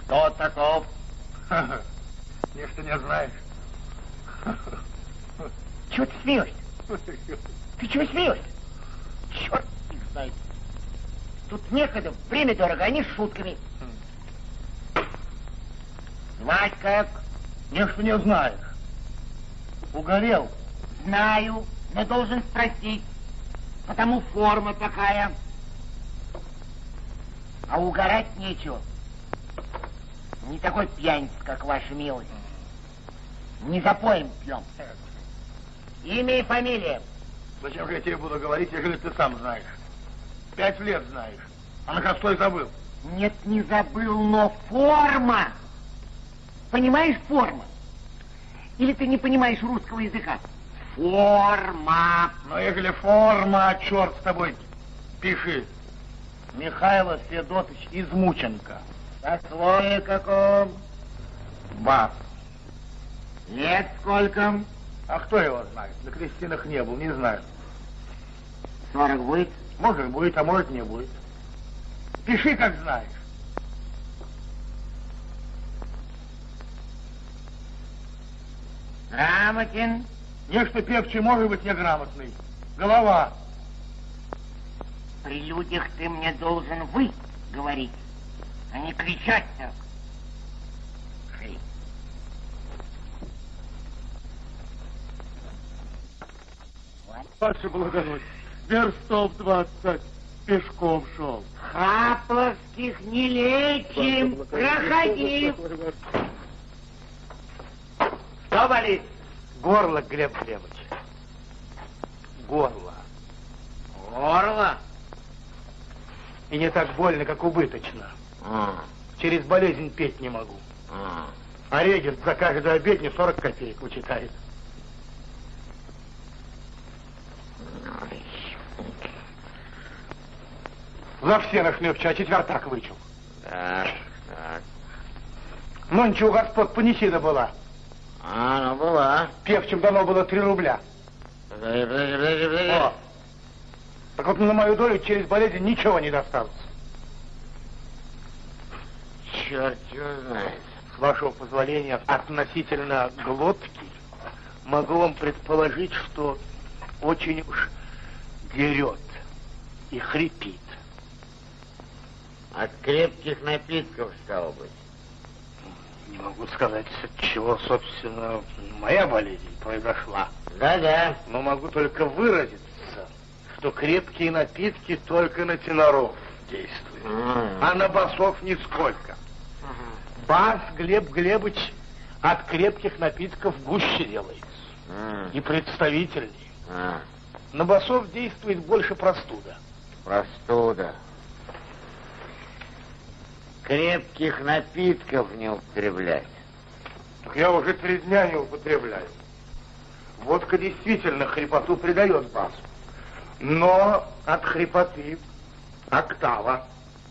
Кто таков? Нечто не знаешь. Чего ты смеешься? Ты чего смеешься? Черт их знает. Тут некогда, время дорого, они с шутками. Звать как? Нечто не знаешь. Угорел. Знаю, но должен спросить. Потому форма такая. А угорать нечего. Не такой пьяница, как ваша милость. Не запоем пьем. Имя и фамилия. Зачем же я тебе буду говорить, если ты сам знаешь? 5 лет знаешь. А на костой забыл. Нет, не забыл, но форма. Понимаешь, форма? Или ты не понимаешь русского языка? Форма. Но если форма, черт с тобой, пиши. Михайло Федотович Измученко. Сословие каком? Бас. Лет сколько? А кто его знает? На крестинах не был, не знаю. 40 будет? Может будет, а может не будет. Пиши, как знаешь. Грамотен? Нечто певчий может быть неграмотный. Голова. При людях ты мне должен «вы» говорить, а не кричать так. Ваше благородие, верстов 20 пешком шел. Хапловских не лечим. Проходи. Что болит? Горло, Глеб Глебович. Горло. Горло? И не так больно, как убыточно. Через болезнь петь не могу. А регент за каждую обедню 40 копеек вычитает. За все нахлебче, а четвертак вычел. Так. Ну ничего, господ, понесина была. Ну была. Певчим дано было 3 рубля. О. Так вот на мою долю через болезнь ничего не досталось. Черт его знает. С вашего позволения, относительно глотки, могу вам предположить, что очень уж дерет и хрипит. От крепких напитков, стало быть. Не могу сказать, от чего, собственно, моя болезнь произошла. Да-да. Но могу только выразиться, что крепкие напитки только на теноров действуют, а на басов нисколько. Бас, Глеб Глебович, от крепких напитков гуще делается и представительней. На басов действует больше простуда. Простуда. Крепких напитков не употреблять. Так я уже 3 дня не употребляю. Водка действительно хрипоту придает басу. Но от хрипоты октава.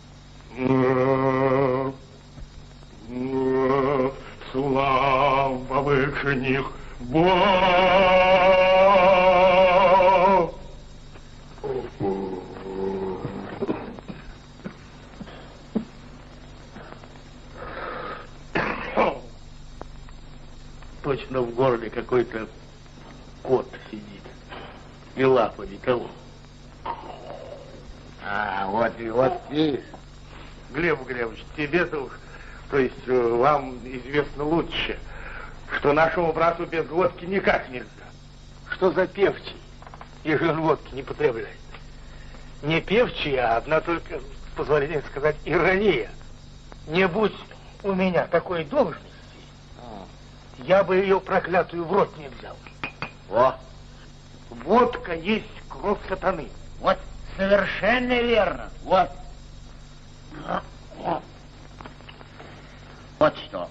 Слава выше них Бог. Точно в горле какой-то кот сидит. И лапа никого. Вот видишь. Глеб Глебович, тебе-то уж, то есть вам известно лучше, что нашему брату без водки никак нельзя. Что за певчий, если он водки не потребляет? Не певчий, а одна только, позволение сказать, ирония. Не будь у меня такой должности, я бы ее проклятую в рот не взял. Водка есть кровь сатаны. Вот, совершенно верно. Вот. Вот что.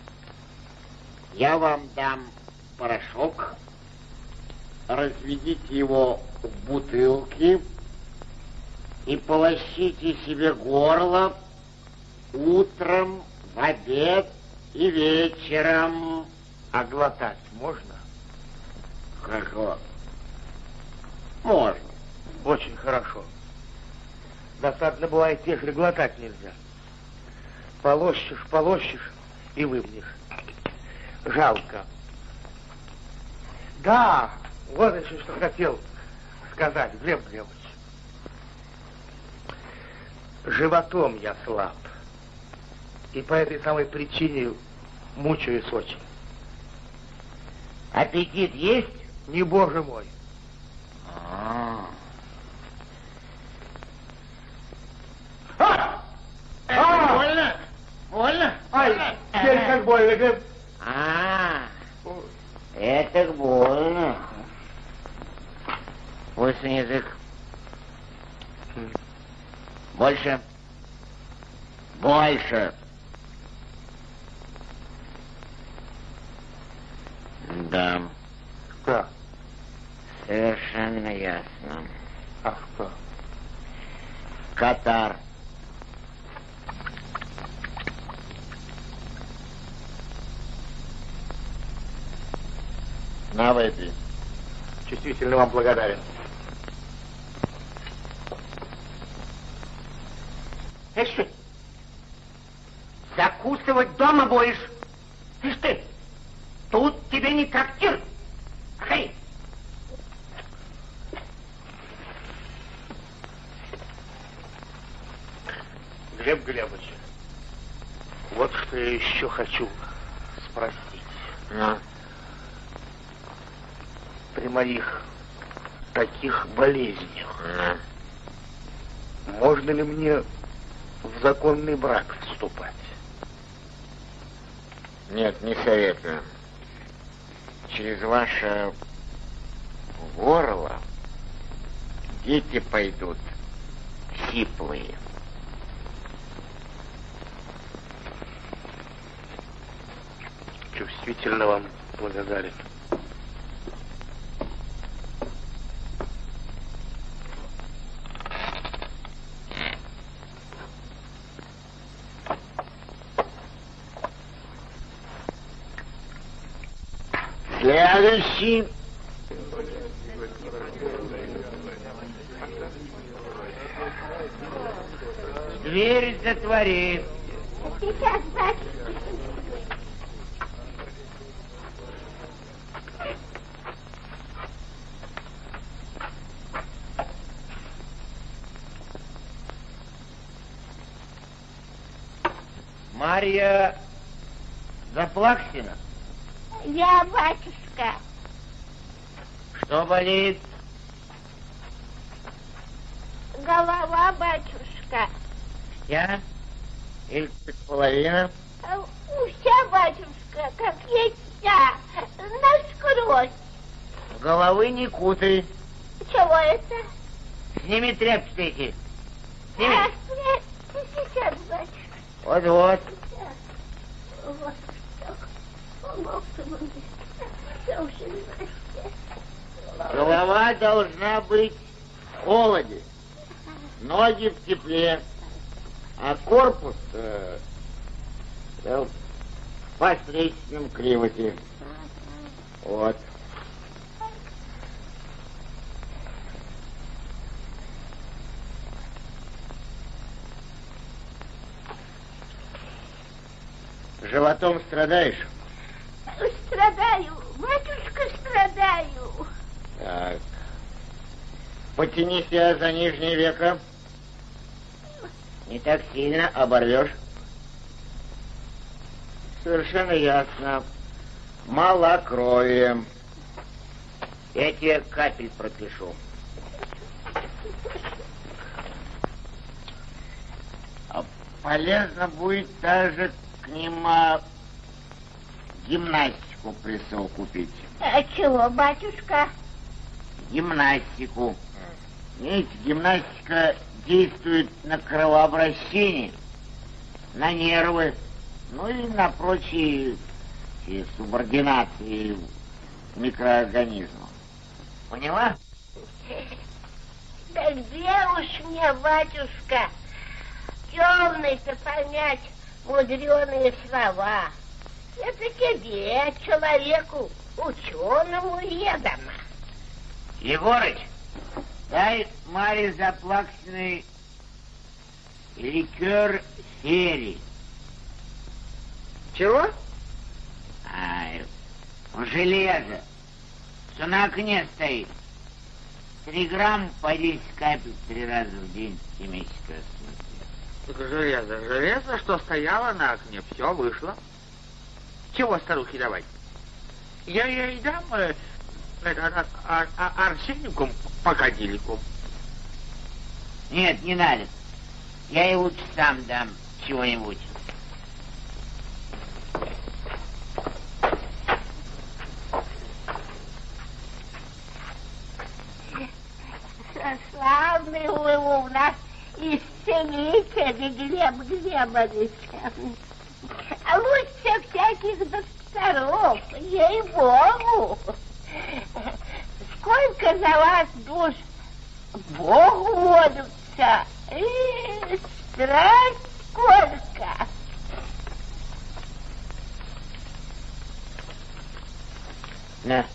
Я вам дам порошок, разведите его в бутылки и полощите себе горло утром, в обед и вечером. А глотать можно? Хорошо. Можно. Очень хорошо. Досадно бывает, если глотать нельзя. Полощешь и вымнешь. Жалко. Да, вот еще что хотел сказать, Глеб Глебович. Животом я слаб. И по этой самой причине мучаюсь очень. Аппетит есть? Не боже мой. Больно? Больно? Ай, теперь как больно, Глеб. Это больно. Вкусный язык. Больше. Больше. Да. Да. Совершенно ясно. А что? Катар. На, выпей. Чувствительно вам благодарен. Ишь, закусывать дома будешь. Ишь ты, тут тебе не трактир. Хей. Глеб Глебович, вот что я еще хочу спросить. При моих таких болезнях можно ли мне в законный брак вступать? Нет, не советую. Через ваше горло дети пойдут сиплые. Чувствительно вам благодарен. Следующий. Дверь затвори. Сейчас, батюшка. Марья Заплаксина. Я, батюшка. Что болит? Голова, батюшка. Я? Или половина? Вся, батюшка, как есть вся, насквозь. Головы не кутай. Чего это? Сними тряпки эти. Сними. Сейчас, батюшка. Вот-вот. Вот так. Голова должна быть в холоде, ноги в тепле, а корпус в посредственном климате. Вот. Животом страдаешь? Страдаю, батюшка, страдаю. Так. Потяни себя за нижнее веко. Не так сильно оборвешь. Совершенно ясно. Малокровие. Я тебе капель пропишу. А полезно будет даже к ним гимнастику присыл купить. А чего, батюшка? Гимнастику. Видите, гимнастика действует на кровообращение, на нервы, ну и на прочие субординации микроорганизмов. Поняла? Да где уж мне, батюшка, темный-то понять мудреные слова. Это тебе, человеку, ученому ведомо. Егорыч, дай Марье Заплаксиной ликер серии. Чего? Ай, железо. Все на окне стоит. 3 грамма по 10 капель 3 раза в день химическое смысле. Это железо, что стояло на окне, все вышло. Чего старухе давать? Я ей дам арсеникум покадильку. Нет, не надо. Я ей лучше сам дам чего-нибудь. Славный вы у нас исцелитель, Глеб Глебович. Лучше всяких докторов, ей-богу. Сколько за вас душ Богу молятся. Страсть сколько. На.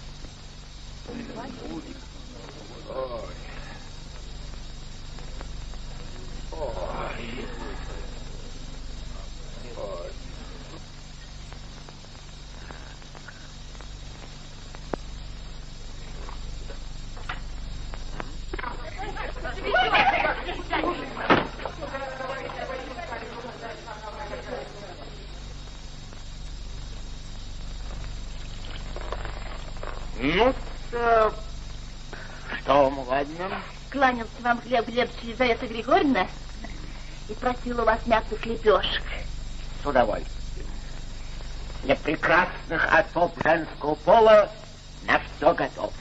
Ну, что вам угодно? Кланялся вам Глеб Глебович Елизавета Григорьевна и просила у вас мягких лепешек. С удовольствием. Для прекрасных особ женского пола на все готов.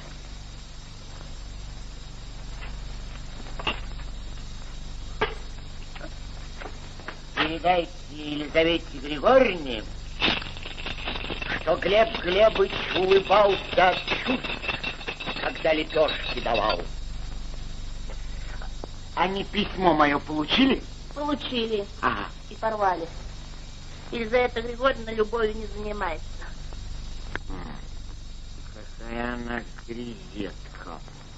Передайте Елизавете Григорьевне, что Глеб Глебович улыбался от чувств, когда лепешки давал. Они письмо мое получили? Получили. Ага. И порвали. Елизавета Григорьевна любовью не занимается. Какая она грезетка.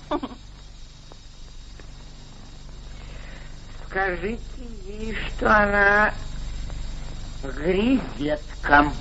Скажите ей, что она грезетка.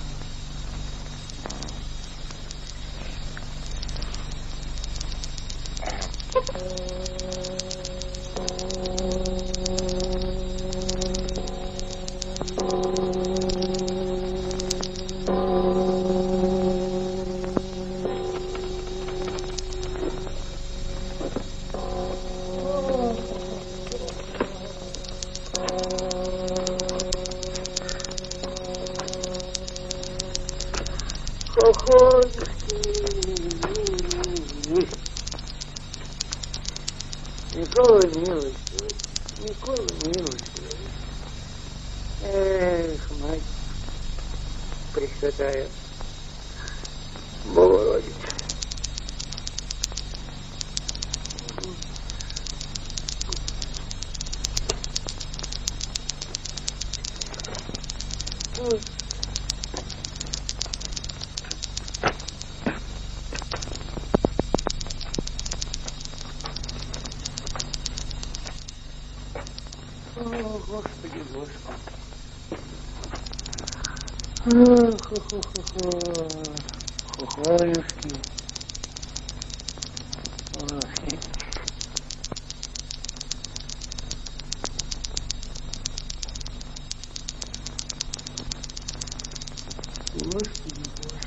Никола милостивый, Никола милостивый. Эх, мать Пресвятая Богородица. Господи, Господи. Хохолюшки. Господи,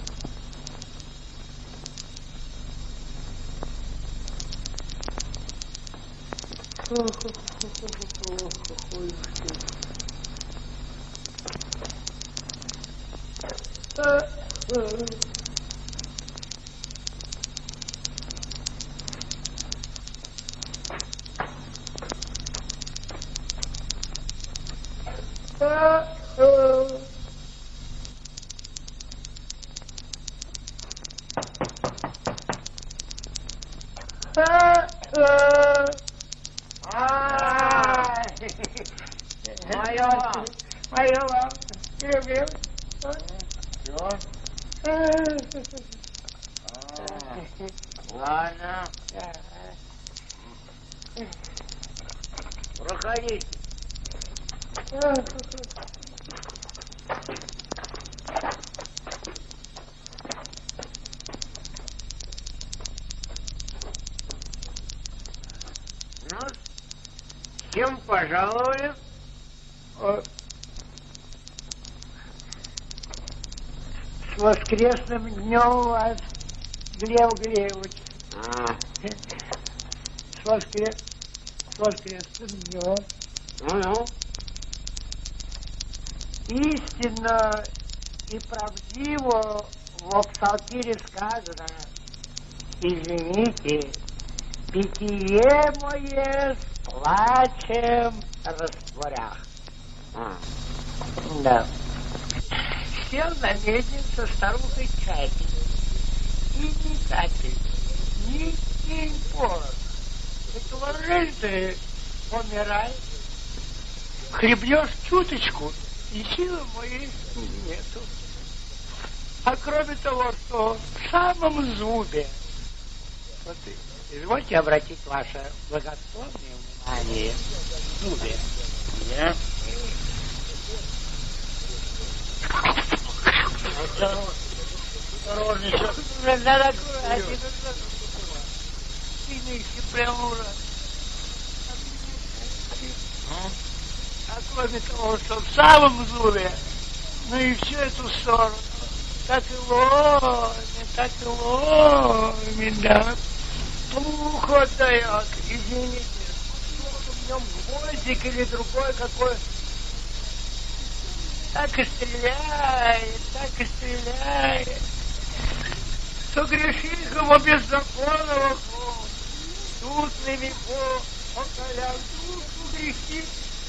Ладно. Проходите. Ну, с чем пожаловали? С воскресным днем вас, Глеб Глебович. С воскресным днем. Ну. Истинно и правдиво в псалтире сказано: извините, питье мое с плачем растворях. Да. Сел на медне со старухой чай пить. И ни капель, ни день пор. Это ложись ты, помирай. Хлебнешь чуточку, и силы моей нету. А кроме того, что в самом зубе, вот извольте обратить ваше благосклонное внимание в зубе. Да? Осторожнее, надо аккуратнее. Ты прямо ура. А кроме того, что в самом зубе, ну и всю эту сторону, так и ломит, да. Пух отдает, извините, в нем гвоздик или другой какой. Так и стреляет. Что грешит ему беззаконного, судными околях душу грехи.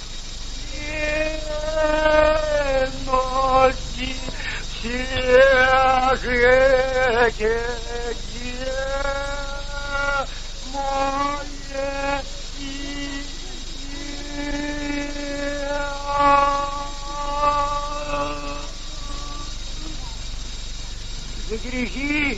Носи все грехи мое за грехи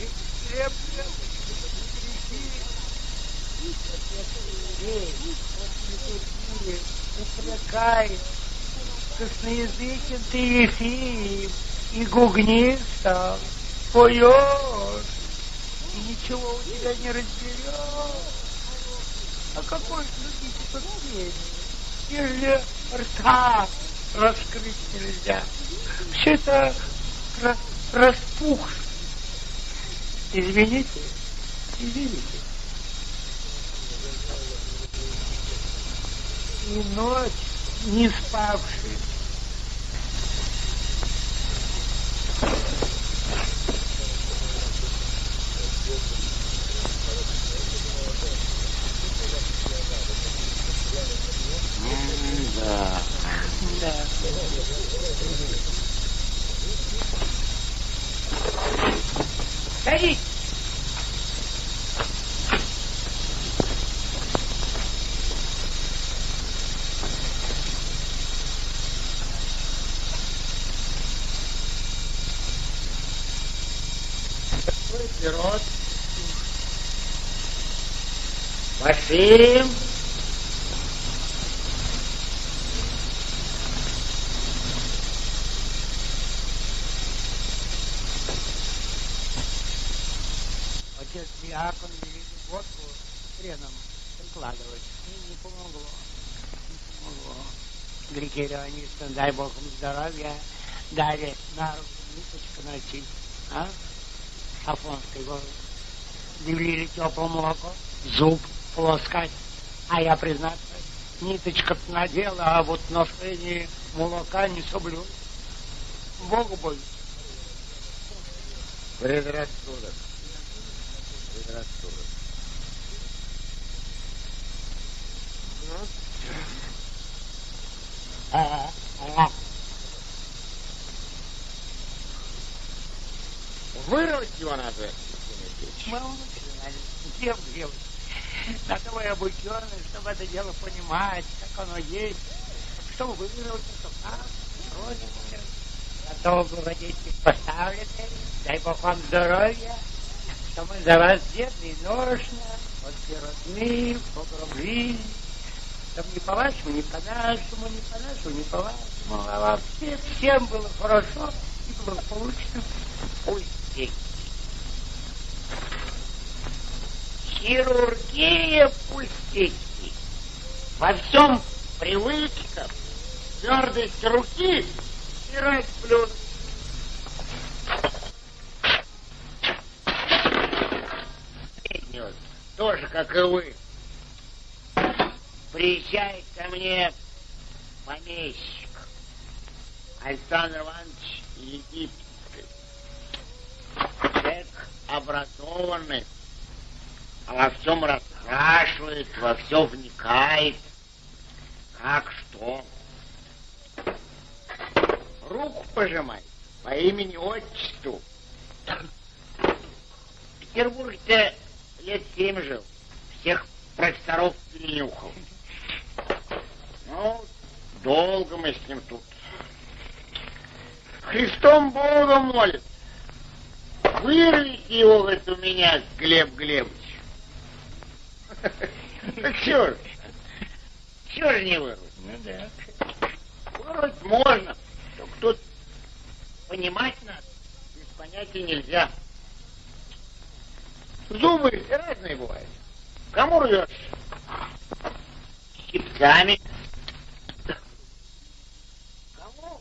упрекает, косноязычен ты Ефим, и гугнист стал, поешь, и ничего у тебя не разберешь. А какой любите подпение, если рта раскрыть нельзя? Все это распухшее. Извините. И ночь не спавший. Да. Садись. Вперед. Максим. Отец диакон велит водку хреном прикладывать. И не помогло. Григорий Ионистович, дай Бог им здоровья, дали на руку ниточку носить. А? Афонской горы. Велели теплое молоко, зуб полоскать. А я, признаться, ниточка-то надела, а вот ношение молока не соблюл. Богу боюсь. Предрассудок. Вырвать его надо. Делать. На то вы обучены, чтобы это дело понимать, как оно есть, чтобы вырвать, что так, вроде бы. А то благодетель поставлены, дай Бог вам здоровья, что мы за вас бедно и ношно, от сиротны, по гробли, чтобы не по-вашему, не по-нашему, не по-нашему, не по-вашему, а вам всем было хорошо и благополучно. Пустяки. Хирургия пустяки. Во всем привычка, твердость руки и расплюнуть. Тоже, как и вы. Приезжает ко мне помещик Александр Иванович Египетский. Человек образованный, во всем расспрашивает, во все вникает. Как что? Руку пожимает по имени-отчеству. В Петербурге-то лет 7 жил. Всех профессоров перенюхал. Ну, долго мы с ним тут. Христом Богом молит. Вырвите его, говорит, у меня, Глеб Глебович. Так что ж? Чего же не вырвать? Ну да. Вырвать можно. Только тут понимать надо. Без понятия нельзя. Зубы разные бывают. Кому рвешь? Щипцами. Кому?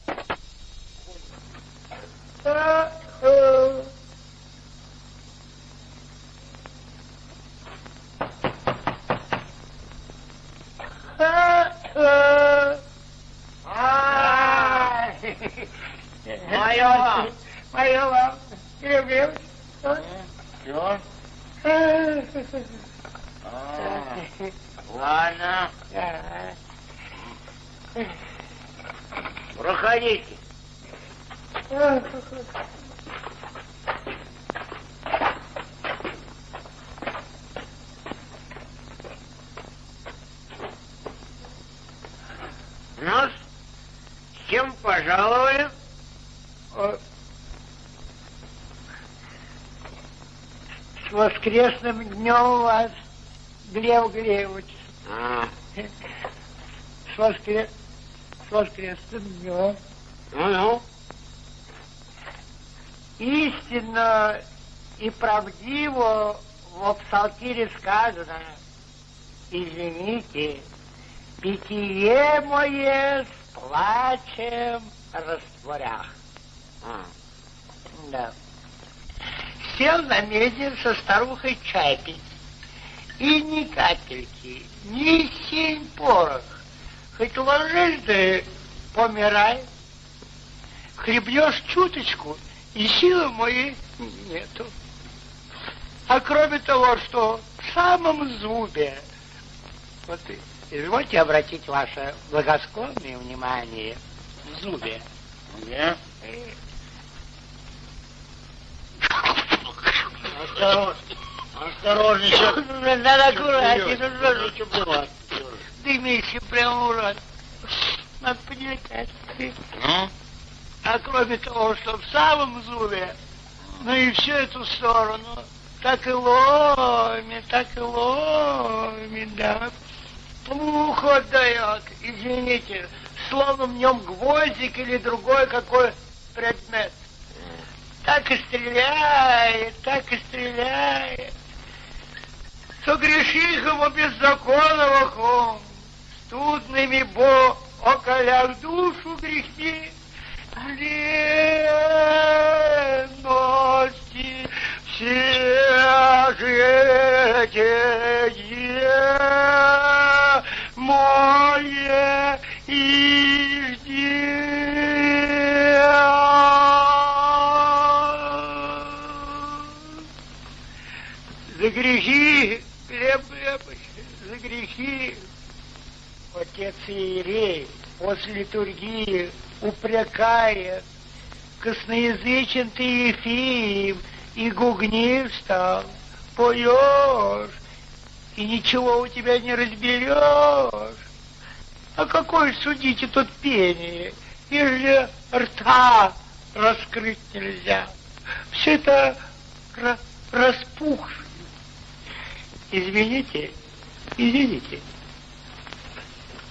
Мое вам. Глеб. Все? Ладно. Проходите. Ну, с чем пожаловали? С воскресным днем вас, Глеб Глебович. С воскресным днем. Ну-ну. Истинно и правдиво в псалтире сказано: извините, питье мое с плачем растворях. Да. Сел на медне со старухой чай пить. И ни капельки, ни синь порох. Хоть ложись, да помирай. Хлебнешь чуточку, и силы моей нету. А кроме того, что в самом зубе, вот извольте обратить ваше благосклонное внимание в зубе. Где? Осторожно. Осторожнее. Надо аккуратнее. Что было? Дымище прям урод. Надо поднять. Ну? А кроме того, что в самом зубе, ну и всю эту сторону, так и ломит, да. Пух отдает, извините, словно в нем гвоздик или другой какой предмет. Так и стреляет, Что грешихом беззаконного студными бо околях душу грехи, ленности все житие мое за грехи, Глеб Глебович, за грехи, отец Иерей после литургии упрекает: косноязычен ты, Ефим, и гугнив стал, поешь, и ничего у тебя не разберешь. А какое судите тут пение, ежели рта раскрыть нельзя? Все это распухшее. Извините.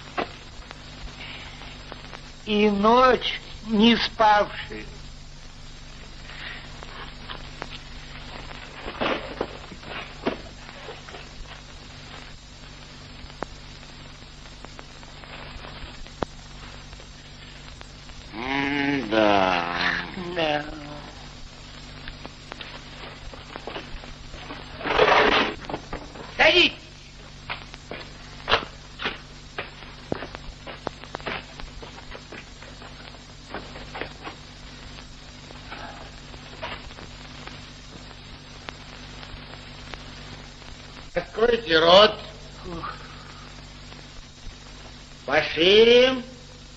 И ночь не спавший, Раскройте рот. Пошире.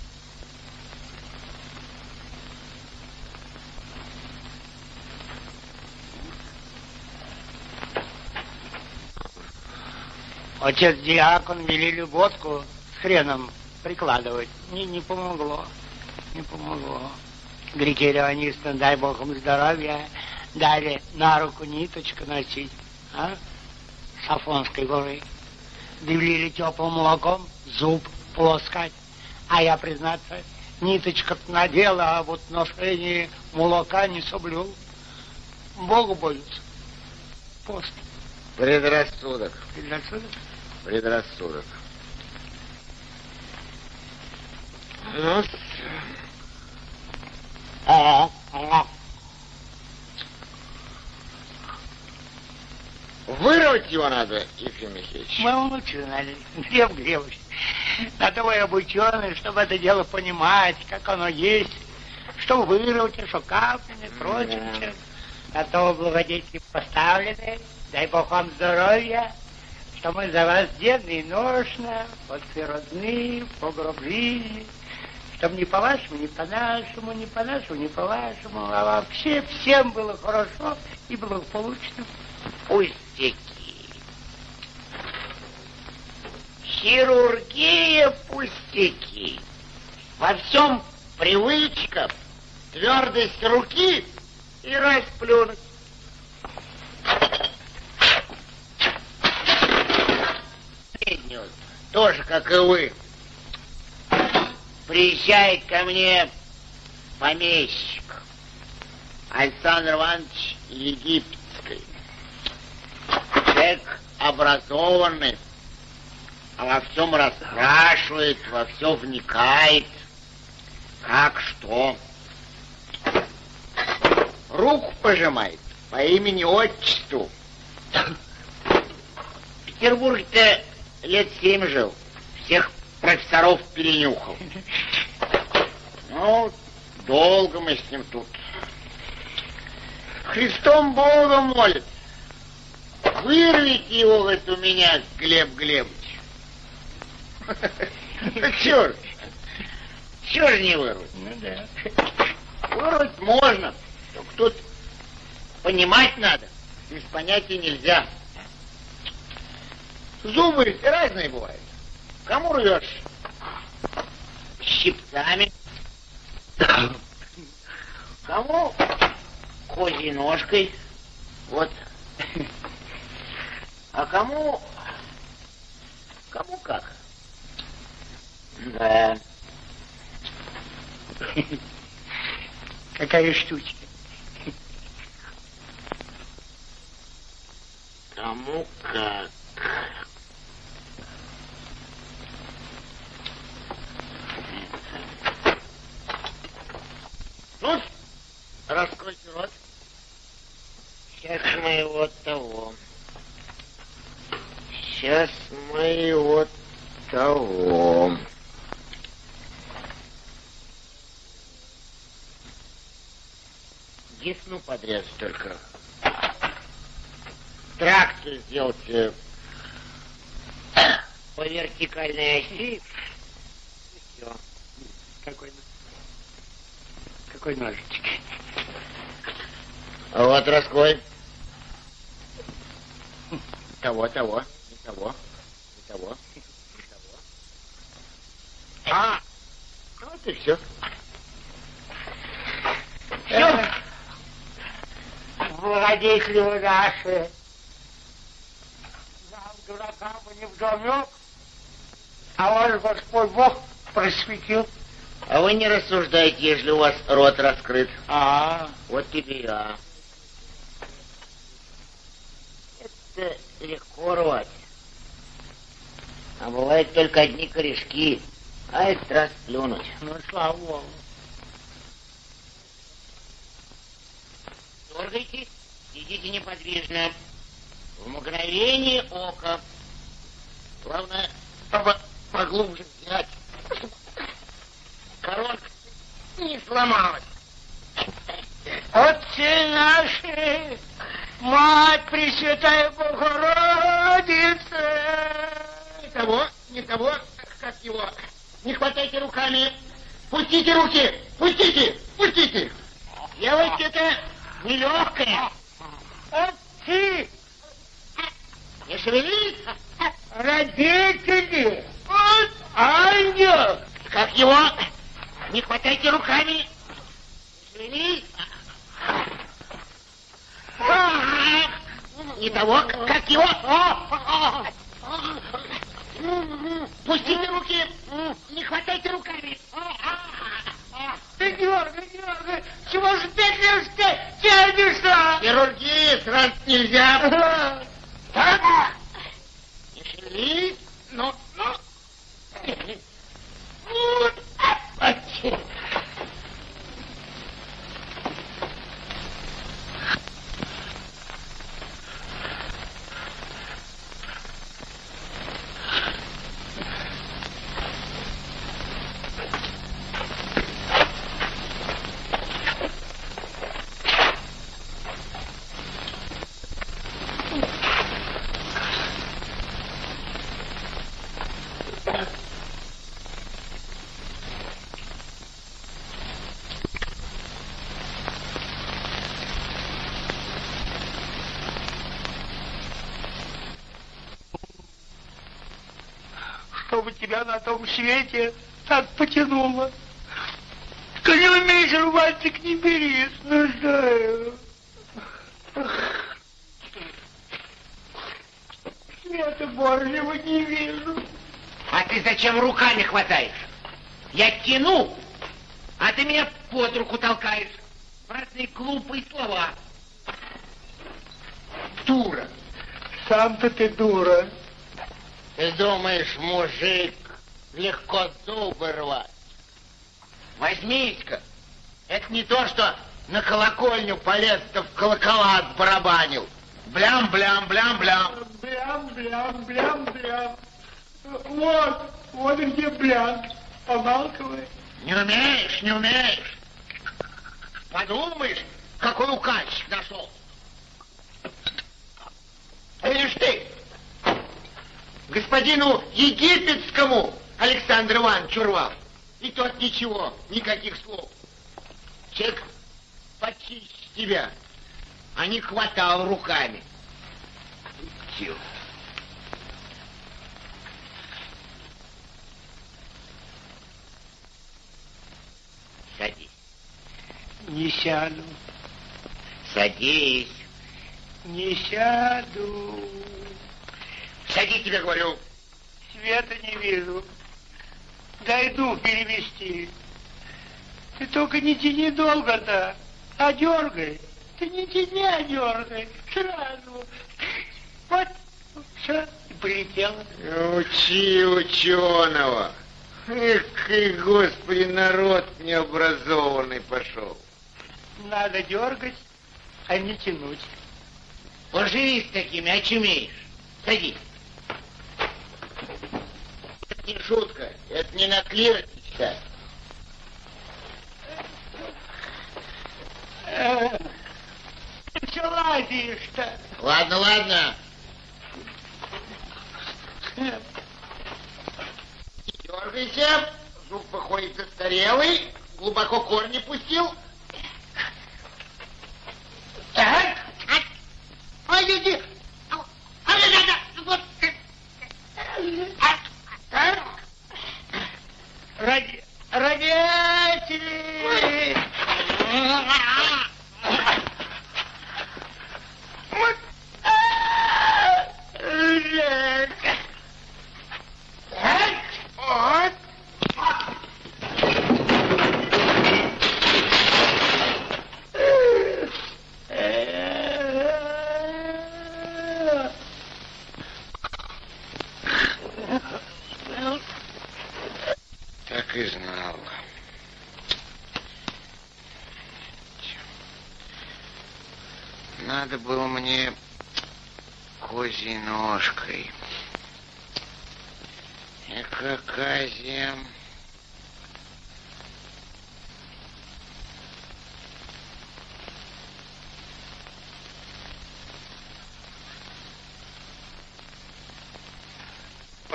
Отец-диакон велели водку с хреном прикладывать. Не помогло. Не помогло. Григорионистам, дай бог им здоровья, дали на руку ниточку носить, с Афонской горы. Довели теплым молоком зуб полоскать. А я, признаться, ниточку-то надела, а вот ношение молока не соблюл. Богу боюсь. Пост. Предрассудок. Предрассудок? Предрассудок. Ну, вырвать его надо, Ефим Михеевич. Мы начинали, Глеб Глебович. На то вы обучены, чтобы это дело понимать, как оно есть, что вырвать, что каплями, прочим. На то вы благодетели поставлены, дай бог вам здоровья, что мы за вас денно и ношно, после родны, по гроб жизни, чтобы не по-вашему, не по-нашему, не по-нашему, не по-вашему, а вообще всем было хорошо и благополучно. Пустяки. Хирургия пустяки. Во всем привычка, твердость руки и расплюнуть. Тоже, как и вы, приезжает ко мне помещик Александр Иванович Египетский. Человек образованный, во всем расспрашивает, во все вникает, как что. Руку пожимает по имени-отчеству. В Петербурге-то лет 7 жил, всех профессоров перенюхал. Ну, долго мы с ним тут. Христом Богом молит. Вырвите его вот у меня, Глеб Глебович. Чё ж не вырвать? Ну да. Вырвать можно, только тут понимать надо, без понятия нельзя. Зубы разные бывают. Кому рвешь? Щипцами. Кому козьей ножкой. Вот. А кому как? Да. Какая штучка. Кому как. Ну, раскройте рот. Сейчас мы его того. Сейчас мы его того. Десну подрезать только. Тракцию сделайте по вертикальной оси. Все. Какой ножичек? А вот раскрой. Того. Не того. А, вот и все. Все. Благодетели вы наши. Нам, дуракам, не вдомек, а ваш Господь Бог просветил. А вы не рассуждайте, если у вас рот раскрыт. А, Вот тебе я. Это легко рвать. А бывает только одни корешки. А этот раз плюнуть. ну, слава Богу. Дергайтесь, сидите неподвижно. В мгновение ока. Главное, поглубже взять. Коронка не сломалась. Отцы наши, Мать Пресвятая Богородица, молодец. Не того, как его. Не хватайте руками. Пустите руки. Пустите. Делайте это нелегкое. Ты, Не шевелись. родители, ангел. Как его? Не хватайте руками. Не шевелись. Не того, как его. Пустите руки. Не хватайте руками. Ты дергай. Чего же ты тянешься? Хирургии сразу нельзя. Так. Не шевелись. Ну. Чтобы тебя на том свете так потянуло. Что не умеешь рвать, так не бери, знаю. Света Божьего не вижу. А ты зачем руками хватаешь? Я тяну, а ты меня под руку толкаешь. Разные глупые слова. Дура. Сам-то ты дура. Ты думаешь, мужик, легко зубы рвать? Возьмись-ка. Это не то, что на колокольню полез-то в колокола отбарабанил. Блям-блям. Блям. Вот где блям. Помалкивай. Не умеешь. Подумаешь, какой указчик нашел. Видишь ты, господину египетскому Александр Иванович рвал. И тот ничего, никаких слов. Человек почище тебя, а не хватал руками. Идиот. Садись. Не сяду. Садись. Не сяду. Садись, тебе говорю. Света не вижу. Дай дух перевести. Ты только не тяни долго-то, а дергай. Ты не тяни, а дергай. Сразу. Вот, все, и полетело. Учи ученого. Эх, и, Господи, народ необразованный пошел. Надо дергать, а не тянуть. Поживи с такими, очумеешь. Садись. Это не шутка, это не на клиросе читать. Ты все лазишь-то. Ладно. Не дергайся, зуб выходит застарелый, глубоко корни пустил. Так. Ай, иди. Вот. Родители! Вот. Вот. Так и знал. Надо было мне козьей ножкой. Оказия.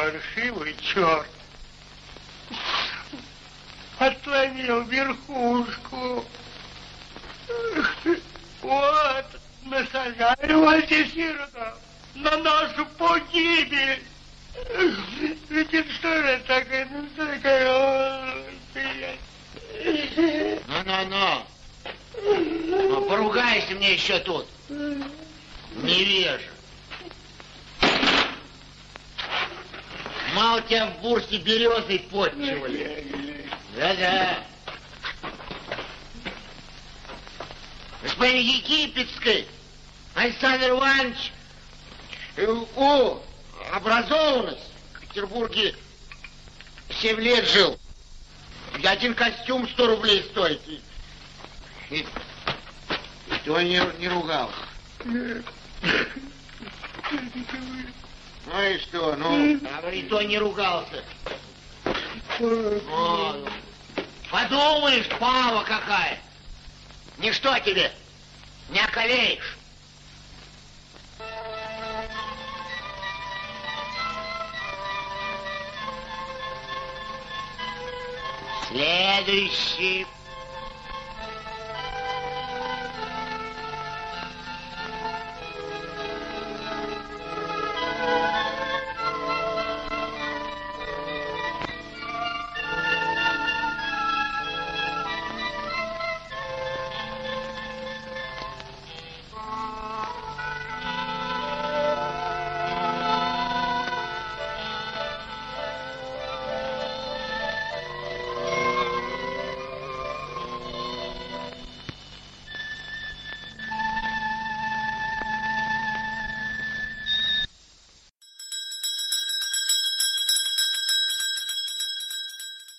паршивый черт отломил верхушку. Вот, насажали Вальдисирона на нашу погибель. Ведь что же такое, Ну. Ну, поругайся мне еще тут. Невежа. Мало тебя в бурсе березой подчивали. Да. Господин Египетской, Александр Иванович, образованность. В Петербурге 7 лет жил. И один костюм 100 рублей стоит. И то не ругался. Ну и что, говори, то не ругался. Подумаешь, пава какая. Ничто тебе, не околеешь. Следующий.